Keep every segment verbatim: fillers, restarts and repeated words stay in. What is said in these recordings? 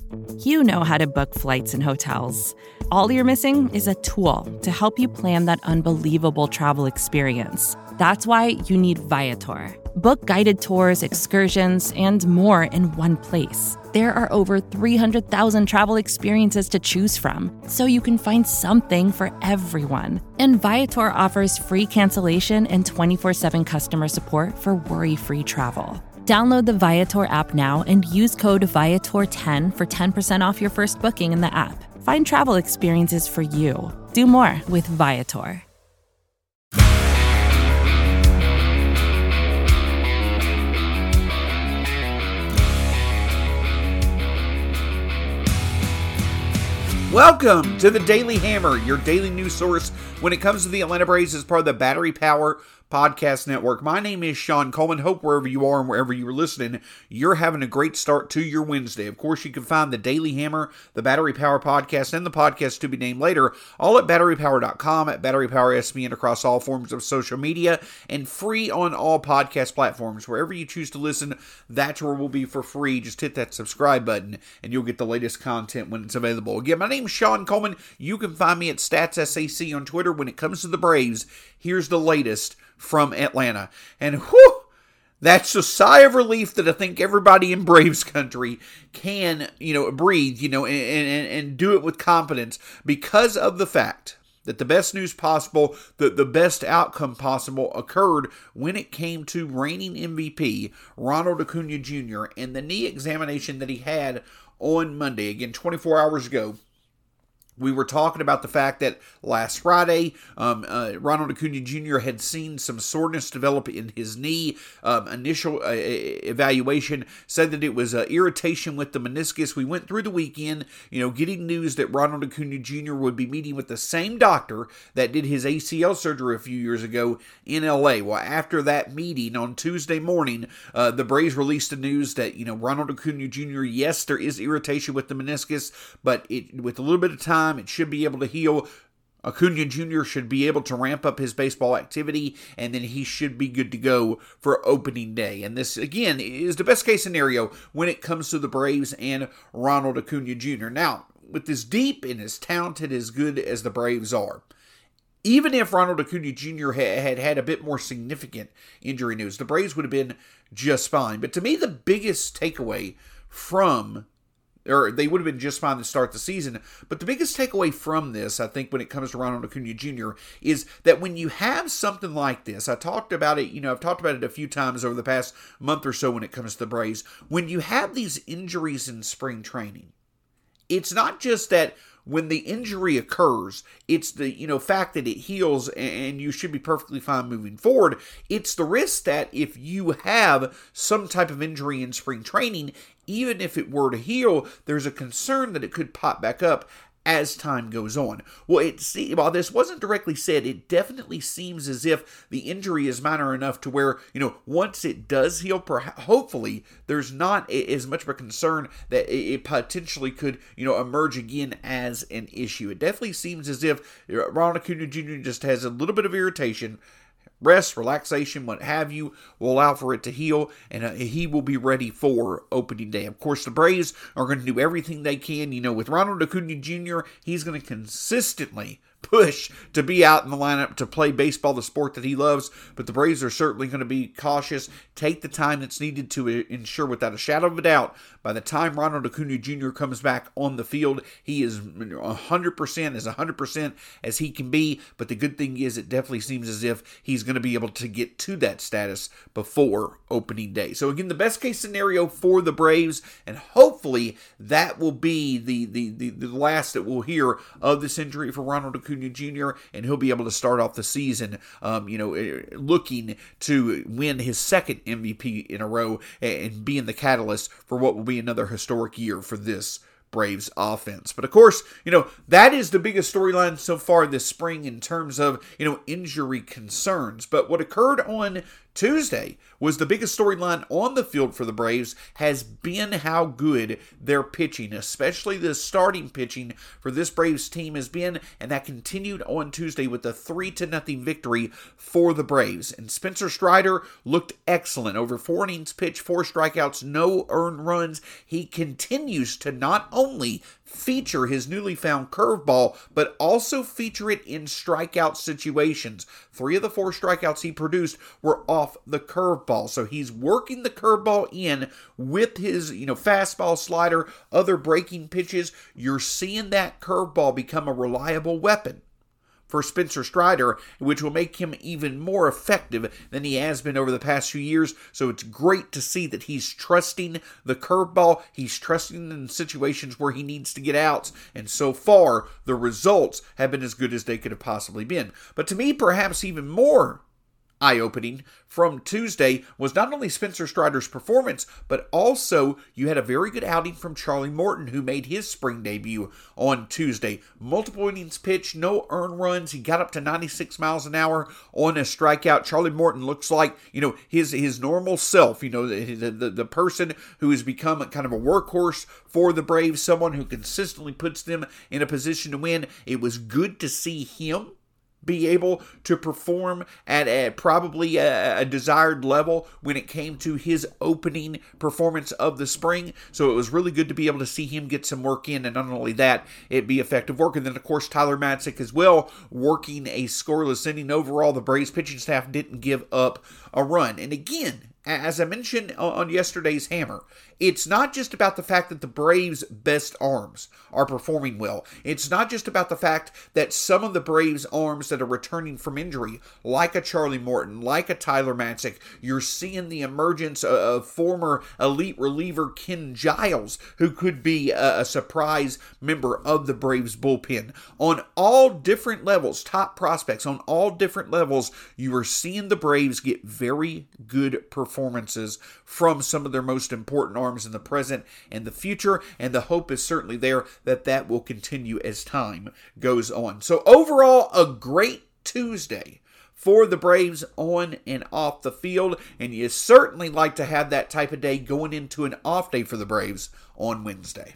You know how to book flights and hotels. All you're missing is a tool to help you plan that unbelievable travel experience. That's why you need Viator. Book guided tours, excursions, and more in one place. There are over three hundred thousand travel experiences to choose from, so you can find something for everyone. And Viator offers free cancellation and twenty-four seven customer support for worry-free travel. Download the Viator app now and use code Viator ten for ten percent off your first booking in the app. Find travel experiences for you. Do more with Viator. Welcome to the Daily Hammer, your daily news source when it comes to the Atlanta Braves as part of the Battery Power Podcast Network. My name is Sean Coleman. Hope wherever you are and wherever you are listening, you're having a great start to your Wednesday. Of course, you can find the Daily Hammer, the Battery Power Podcast, and the podcast to be named later, all at battery power dot com, at Battery Power S B, and across all forms of social media, and free on all podcast platforms. Wherever you choose to listen, that's where we'll be for free. Just hit that subscribe button, and you'll get the latest content when it's available. Again, my name is Sean Coleman. You can find me at StatsSAC on Twitter. When it comes to the Braves, here's the latest from Atlanta. And whew, that's a sigh of relief that I think everybody in Braves country can, you know, breathe, you know, and, and, and do it with confidence because of the fact that the best news possible, the, the best outcome possible occurred when it came to reigning M V P Ronald Acuna Junior and the knee examination that he had on Monday, again, twenty-four hours ago. We were talking about the fact that last Friday, um, uh, Ronald Acuna Junior had seen some soreness develop in his knee. Um, initial uh, evaluation said that it was uh, irritation with the meniscus. We went through the weekend, you know, getting news that Ronald Acuna Junior would be meeting with the same doctor that did his A C L surgery a few years ago in L A. Well, after that meeting on Tuesday morning, uh, the Braves released the news that, you know, Ronald Acuna Junior, yes, there is irritation with the meniscus, but it, with a little bit of time, it should be able to heal. Acuna Junior should be able to ramp up his baseball activity, and then he should be good to go for opening day. And this, again, is the best case scenario when it comes to the Braves and Ronald Acuna Junior Now, with as deep and as talented, as good as the Braves are, even if Ronald Acuna Junior had had a bit more significant injury news, the Braves would have been just fine. But to me, the biggest takeaway from or they would have been just fine to start the season. But the biggest takeaway from this, I think, when it comes to Ronald Acuna Junior, is that when you have something like this, I talked about it, you know, I've talked about it a few times over the past month or so when it comes to the Braves. When you have these injuries in spring training, it's not just that when the injury occurs, it's the, you know, fact that it heals and you should be perfectly fine moving forward. It's the risk that if you have some type of injury in spring training, even if it were to heal, there's a concern that it could pop back up as time goes on. Well, it see, while this wasn't directly said, it definitely seems as if the injury is minor enough to where, you know, once it does heal, perhaps, hopefully, there's not as much of a concern that it potentially could, you know, emerge again as an issue. It definitely seems as if Ronald Acuna Junior just has a little bit of irritation. Rest, relaxation, what have you, will allow for it to heal, and uh, he will be ready for opening day. Of course, the Braves are going to do everything they can. You know, with Ronald Acuna Junior, he's going to consistently push to be out in the lineup to play baseball, the sport that he loves, but the Braves are certainly going to be cautious, take the time that's needed to ensure without a shadow of a doubt, by the time Ronald Acuna Junior comes back on the field, he is one hundred percent, as one hundred percent as he can be, but the good thing is it definitely seems as if he's going to be able to get to that status before opening day. So again, the best case scenario for the Braves, and hopefully that will be the, the, the, the last that we'll hear of this injury for Ronald Acuna Junior, and he'll be able to start off the season, um, you know, looking to win his second M V P in a row and being the catalyst for what will be another historic year for this Braves offense. But of course, you know, that is the biggest storyline so far this spring in terms of, you know, injury concerns. But what occurred on Tuesday was the biggest storyline on the field for the Braves has been how good their pitching, especially the starting pitching for this Braves team has been, and that continued on Tuesday with a three to nothing victory for the Braves. And Spencer Strider looked excellent. Over four innings pitched, four strikeouts, no earned runs. He continues to not only feature his newly found curveball, but also feature it in strikeout situations. Three of the four strikeouts he produced were off the curveball. So he's working the curveball in with his, you know, fastball, slider, other breaking pitches. You're seeing that curveball become a reliable weapon for Spencer Strider, which will make him even more effective than he has been over the past few years. So it's great to see that he's trusting the curveball. He's trusting in situations where he needs to get outs. And so far, the results have been as good as they could have possibly been. But to me, perhaps even more eye-opening from Tuesday was not only Spencer Strider's performance, but also you had a very good outing from Charlie Morton, who made his spring debut on Tuesday. Multiple innings pitched, no earned runs. He got up to ninety-six miles an hour on a strikeout. Charlie Morton looks like, you know, his his normal self, you know, the, the, the person who has become kind of a workhorse for the Braves, someone who consistently puts them in a position to win. It was good to see him be able to perform at a, probably a, a desired level when it came to his opening performance of the spring. So it was really good to be able to see him get some work in, and not only that, it be effective work. And then, of course, Tyler Matzek as well, working a scoreless inning. Overall, the Braves pitching staff didn't give up a run. And again, as I mentioned on yesterday's Hammer, it's not just about the fact that the Braves' best arms are performing well. It's not just about the fact that some of the Braves' arms that are returning from injury, like a Charlie Morton, like a Tyler Matzek, you're seeing the emergence of former elite reliever Ken Giles, who could be a, a surprise member of the Braves' bullpen. On all different levels, top prospects, on all different levels, you are seeing the Braves get very good performances from some of their most important arms in the present and the future, and the hope is certainly there that that will continue as time goes on. So overall, a great Tuesday for the Braves on and off the field, and you certainly like to have that type of day going into an off day for the Braves on Wednesday.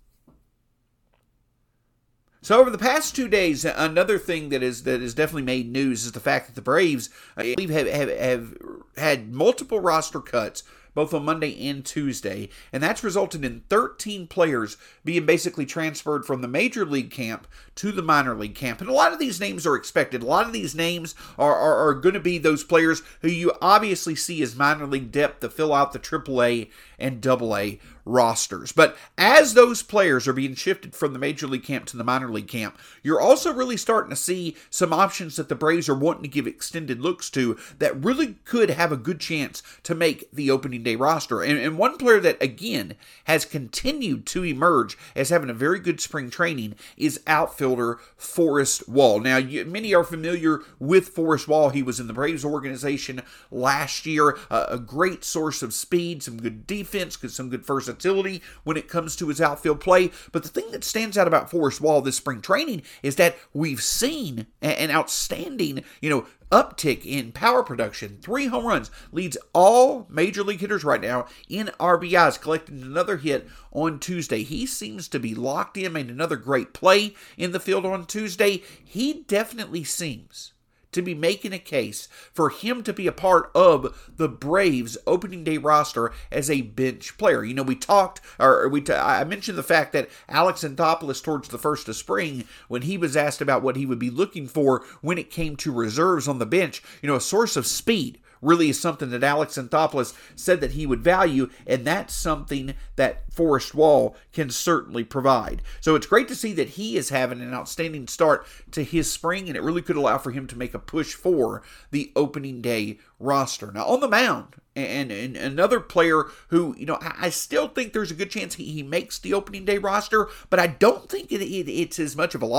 So over the past two days, another thing that is that has definitely made news is the fact that the Braves, I believe, have, have, have had multiple roster cuts both on Monday and Tuesday, and that's resulted in thirteen players being basically transferred from the major league camp to the minor league camp. And a lot of these names are expected. A lot of these names are, are, are going to be those players who you obviously see as minor league depth to fill out the triple A and double A rosters. But as those players are being shifted from the major league camp to the minor league camp, you're also really starting to see some options that the Braves are wanting to give extended looks to that really could have a good chance to make the opening day roster. And, and one player that, again, has continued to emerge as having a very good spring training is outfielder Forrest Wall. Now, you, many are familiar with Forrest Wall. He was in the Braves organization last year, uh, a great source of speed, some good defense, some good versatility when it comes to his outfield play. But the thing that stands out about Forrest Wall this spring training is that we've seen an outstanding, you know, uptick in power production. Three home runs, leads all major league hitters right now in R B Is, collecting another hit on Tuesday. He seems to be locked in, made another great play in the field on Tuesday. He definitely seems to be making a case for him to be a part of the Braves opening day roster as a bench player. You know, we talked, or we t- I mentioned the fact that Alex Anthopoulos towards the first of spring, when he was asked about what he would be looking for when it came to reserves on the bench, you know, a source of speed really is something that Alex Anthopoulos said that he would value, and that's something that Forrest Wall can certainly provide. So it's great to see that he is having an outstanding start to his spring, and it really could allow for him to make a push for the opening day roster. Now, on the mound, and, and another player who, you know, I, I still think there's a good chance he, he makes the opening day roster, but I don't think it, it, it's as much of a lock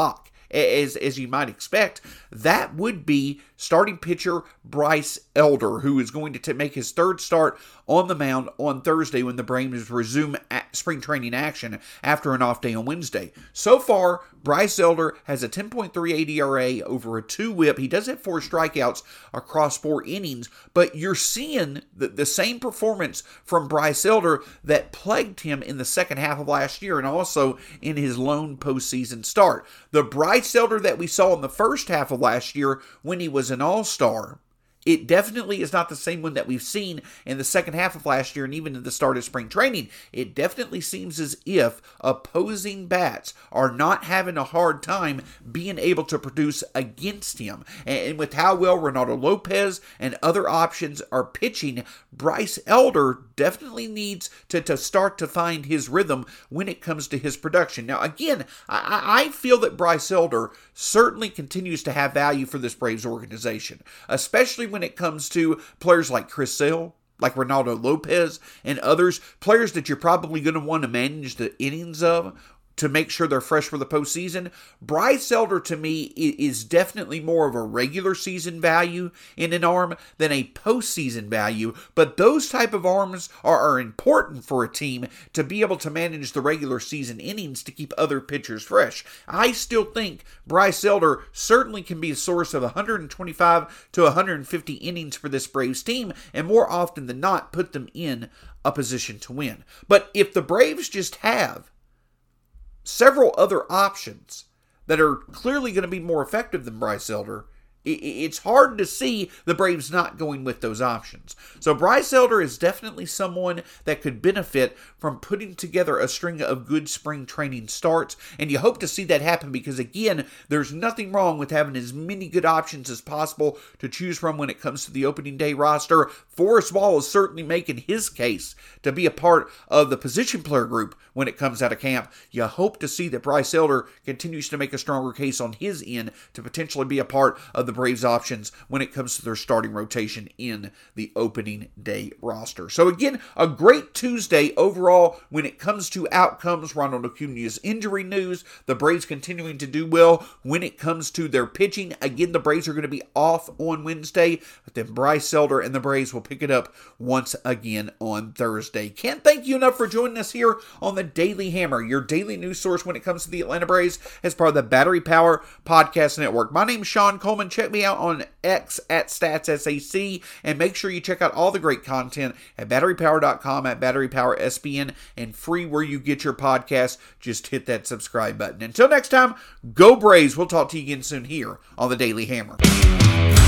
as, as you might expect, that would be starting pitcher Bryce Elder, who is going to t- make his third start on the mound on Thursday when the Braves resume spring training action after an off day on Wednesday. So far, Bryce Elder has a ten point three eight E R A over a two whip. He does have four strikeouts across four innings, but you're seeing the, the same performance from Bryce Elder that plagued him in the second half of last year and also in his lone postseason start. The Bryce Elder that we saw in the first half of last year when he was an all-star, it definitely is not the same one that we've seen in the second half of last year and even in the start of spring training. It definitely seems as if opposing bats are not having a hard time being able to produce against him. And with how well Reynaldo Lopez and other options are pitching, Bryce Elder definitely needs to, to start to find his rhythm when it comes to his production. Now, again, I, I feel that Bryce Elder certainly continues to have value for this Braves organization, especially when it comes to players like Chris Sale, like Reynaldo Lopez, and others, players that you're probably going to want to manage the innings of to make sure they're fresh for the postseason. Bryce Elder, to me, is definitely more of a regular season value in an arm than a postseason value, but those type of arms are, are important for a team to be able to manage the regular season innings to keep other pitchers fresh. I still think Bryce Elder certainly can be a source of one twenty-five to one fifty innings for this Braves team, and more often than not, put them in a position to win. But if the Braves just have several other options that are clearly going to be more effective than Bryce Elder, it's hard to see the Braves not going with those options. So Bryce Elder is definitely someone that could benefit from putting together a string of good spring training starts, and you hope to see that happen because, again, there's nothing wrong with having as many good options as possible to choose from when it comes to the opening day roster. Forrest Wall is certainly making his case to be a part of the position player group when it comes out of camp. You hope to see that Bryce Elder continues to make a stronger case on his end to potentially be a part of the Braves options when it comes to their starting rotation in the opening day roster. So again, a great Tuesday overall when it comes to outcomes. Ronald Acuna's injury news, the Braves continuing to do well when it comes to their pitching. Again, the Braves are going to be off on Wednesday, but then Bryce Elder and the Braves will pick it up once again on Thursday. Can't thank you enough for joining us here on the Daily Hammer, your daily news source when it comes to the Atlanta Braves as part of the Battery Power Podcast Network. My name is Sean Coleman. Check me out on X at StatsSAC, and make sure you check out all the great content at battery power dot com, at Battery Power S B N, and free where you get your podcasts. Just hit that subscribe button. Until next time, go Braves. We'll talk to you again soon here on the Daily Hammer.